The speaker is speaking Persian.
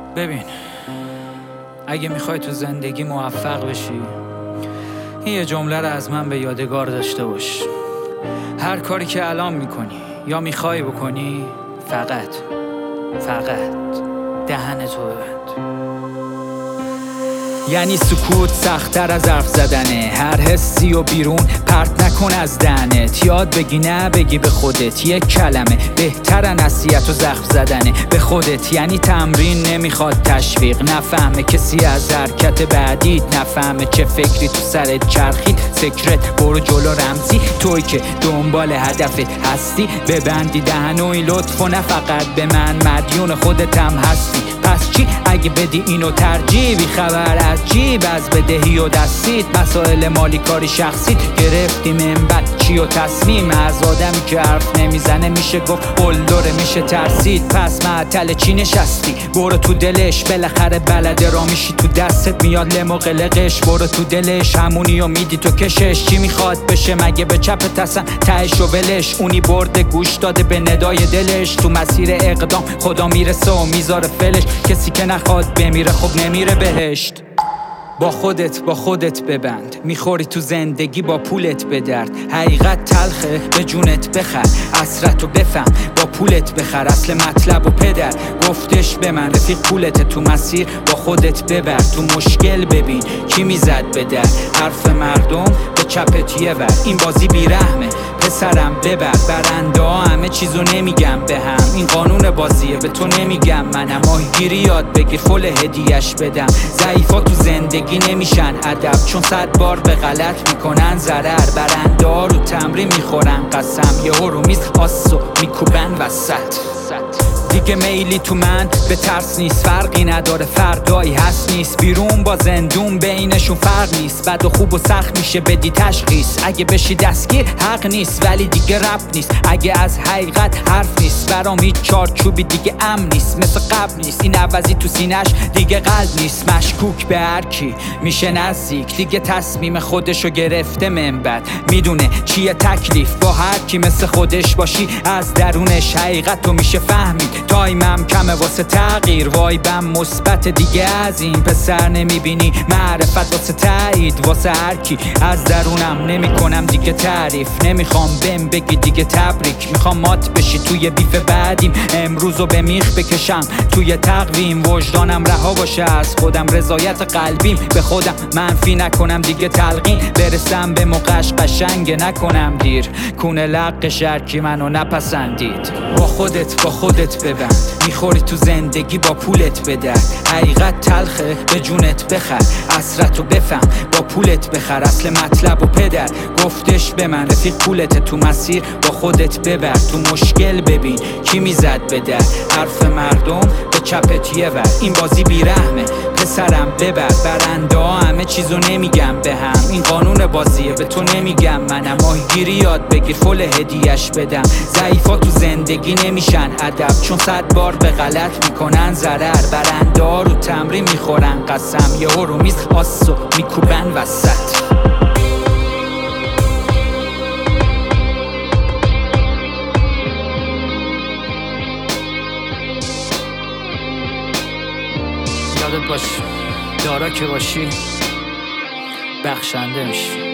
ببین، اگه میخوای تو زندگی موفق بشی، این یه جمله رو از من به یادگار داشته باش. هر کاری که الان میکنی یا میخوای بکنی، فقط دهنتو ببند. یعنی سکوت سخت‌تر از حرف زدنه. هر حسی و بیرون پرت نکن از دهنت. یاد بگی نه بگی به خودت یک کلمه، بهتره نصیحت و زخم زدنه به خودت. یعنی تمرین نمیخواد تشویق، نفهمه کسی از حرکت بعدیت، نفهمه چه فکری تو سرت چرخید. سکرت برو جلو، رمزی توی که دنبال هدفت هستی. ببندی دهن و این لطفو نه فقط به من، مدیون خودتم هستی. پس چی اگه بدی اینو ترجیح؟ بی خبر از جیب، از بدهی و دستیت، مسائل مالی کاری شخصیت. گرفتی منبع چی و تصمیم از آدمی که حرف نمیزنه. میشه گفت قلدره، میشه ترسید. پس معطل چی نشستی؟ برو تو دلش، بالاخره بلده را میشی. تو دستت میاد لم و قلقش، برو تو دلش. همونی و میدی تو کشش. چی میخواد بشه مگه به چپ تسن تهش و ولش؟ اونی برده گوش داده به ندای دلش. تو مسیر اقدام خدا میرسه و میذاره فلش. کسی که نخواد بمیره خب نمیره بهشت. با خودت ببند، میخوری تو زندگی با پولت به درد. حقیقت تلخه به جونت بخر، اسرتو بفهم با پولت بخر. اصل مطلب و پدر گفتش به من، رفیق پولت تو مسیر با خودت ببر. تو مشکل ببین کی میزد به در، حرف مردم به چپت یه ور. این بازی بیرحمه پسرم ببر، برنده ها همه چیزو نمیگم به هم. این قانون بازیه به تو نمیگم منم. ماهیگیری یاد بگیر فل هدیهش بدم. ضعیفا تو زندگی نمیشن ادب، چون 100 بار به غلط میکنن ضرر. برنده ها رو تمرین میخورن قسم، یه رو میز آسو میکوبن وسط. دیگه میلی تو من به ترس نیست، فرقی نداره فردایی هست نیست. بیرون با زندون بینشون فرق نیست، بد و خوب و سخت میشه بدی تشخیص. اگه بشی دستگیر حق نیست، ولی دیگه رب نیست. اگه از حقیقت حرف نیست، برام هیچ چارچوبی دیگه امن نیست. مثل قبل نیست این عوضی تو سینش دیگه قلب نیست. مشکوک به هر کی میشه نزدیک، دیگه تصمیم خودشو گرفته منبت. میدونه چیه تکلیف با هر کی مثل خودش باشی. از درونش حقیقتو میشه فهمید. تایمم کمه واسه تغییر، وایبم مثبت دیگه از این پسر نمیبینی. معرفت واسه تایید واسه هر کی. از درونم نمیکنم دیگه تعریف، نمیخوام بهم بگی دیگه تبریک. میخوام مات بشی توی بیف بعدیم، امروزو به میخ بکشم توی تقویم. وجدانم رها باشه از خودم، رضایت قلبیم به خودم منفی نکنم دیگه تلقین. برسم به موقعش قشنگ نکنم دیر، کونه لق شرکی منو نپسندید. با خودت ببند، میخوری تو زندگی با پولت به درد. حقیقت تلخه به جونت بخر، اسرتو بفهم با پولت بخر. اصل مطلب و پدر گفتش به من، رفیق پولت تو مسیر با خودت ببر. تو مشکل ببین کی میزد به در، حرف مردم به چپت یه ور. این بازی بیرحمه پسرم ببر، برنده ها همه چیزو نمیگم به هم. این قانون بازیه به تو نمیگم منم. ماهیگیری یاد بگیر فل هدیهش بدم. ضعیفا تو زندگی نمیشن ادب، چون 100 بار به غلط میکنن ضرر. برنده ها رو تمرین میخورن قسم، یه رو میز آسو میکوبن وسط. یادت باش دارا که باشی بخشنده میشی.